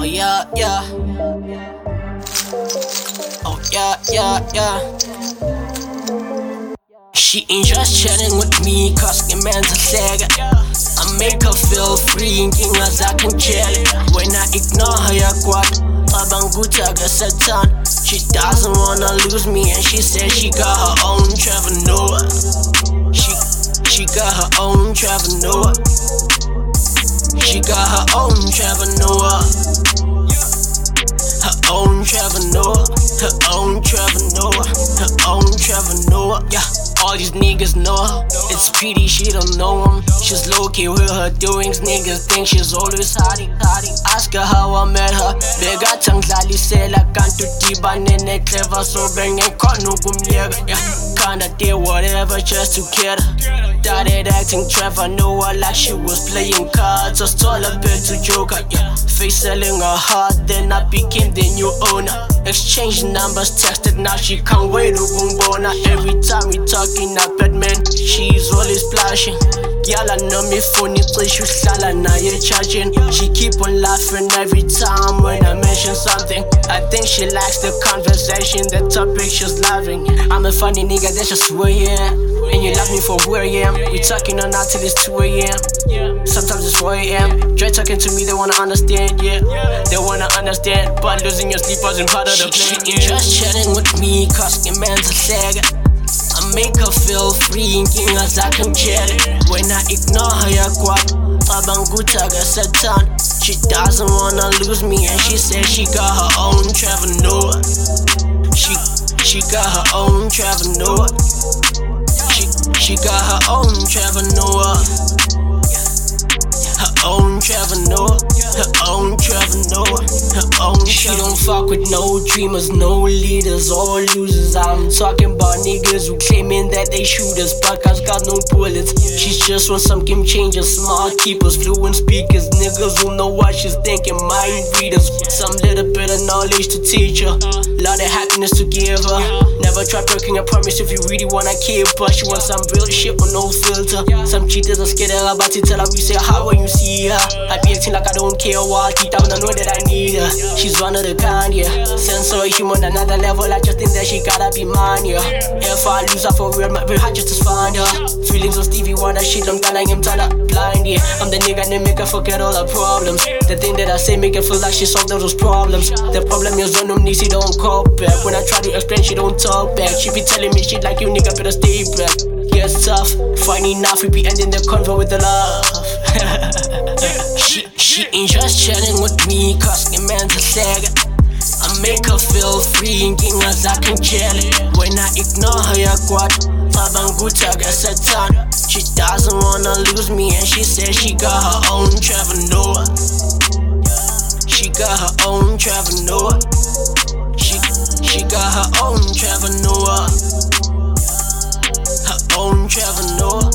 yeah, yeah. Oh yeah, yeah, yeah. She ain't just chatting with me, cause the man's a sagger. I make her feel free, inkinga zakhe ngitshele. When I ignore her yakwat, cabanga Satan. She doesn't wanna lose me, and she said she got her own Trevor Noah. She got her own Trevor Noah. She got her own Trevor Noah. Her own Trevor Noah. Her own Trevor Noah. Her own Trevor Noah. Yeah. All these niggas know her. It's pity she don't know him. She's low-key with her doings. Niggas think she's always hiding. Ask her how I met her. Bekatangidlalisela kanti udibane clever, so bengekhona ukumyeka. Yeah, kinda did whatever just to get her. Started acting Trevor Noah like she was playing cards. I stole a bit to joker. Yeah, face selling her heart, then I became the new owner. Exchanged numbers, texted, now she can't wait to umbona. Every time we talking up at men, she's always splashing. Yala know me funny, please you shala now you're charging. She keep on laughing every time when I mention something. I think she likes the conversation, the topic she's loving. I'm a funny nigga, that's just who I am. And you love me for who I am. We talking on now till it's 2 AM. Sometimes it's 4 AM. Try talking to me, they wanna understand, yeah. They wanna understand, but losing your sleep wasn't part of the plan. She ain't just chatting with me, cause the man's a sagger. I make her feel free, inkinga zakhe ngitshele. When I ignore her yakwat, cabanga Satan. She doesn't wanna lose me, and she said she got her own Trevor Noah. She got her own Trevor Noah. She got her own Trevor Noah. Her own Trevor Noah. Her own Trevor Noah. Her own. She don't fuck with no dreamers, no leaders, all losers. I'm talking about niggas who claiming that they shooters, but guys got no bullets. She's just want some game changers, smart keepers, fluent speakers, niggas who know what she's thinking, mind readers. Some little bit of knowledge to teach her, lot of happiness to give her. Never tried breaking a promise if you really wanna keep, but she wants some real shit with no filter. Some cheaters are scared of about it, tell her we say how when you see her. I be acting like I don't care what, deep down I know that I need her. She's one of the kind, yeah. Sensory human, another level, I just think that she gotta be mine, yeah. If I lose her for real, my real heart just to find her. Feelings of Stevie Wonder, shit, I'm done, I am tired of blind, yeah. I'm the nigga that make her forget all her problems. The thing that I say make her feel like she solved all those problems. The problem is on them knees, she don't call back. When I try to explain, she don't talk back. She be telling me shit like you nigga better stay back. Yeah, it's tough, fine enough, we be ending the convo with the love. She ain't just chatting with me, cause the man's a sagger. I make her feel free, inkinga zakhe ngitshele. When I ignore her yakwat, cabanga Satan. She doesn't wanna lose me, and she said she got her own Trevor Noah. She got her own Trevor Noah. She got her own Trevor Noah. Her own Trevor Noah.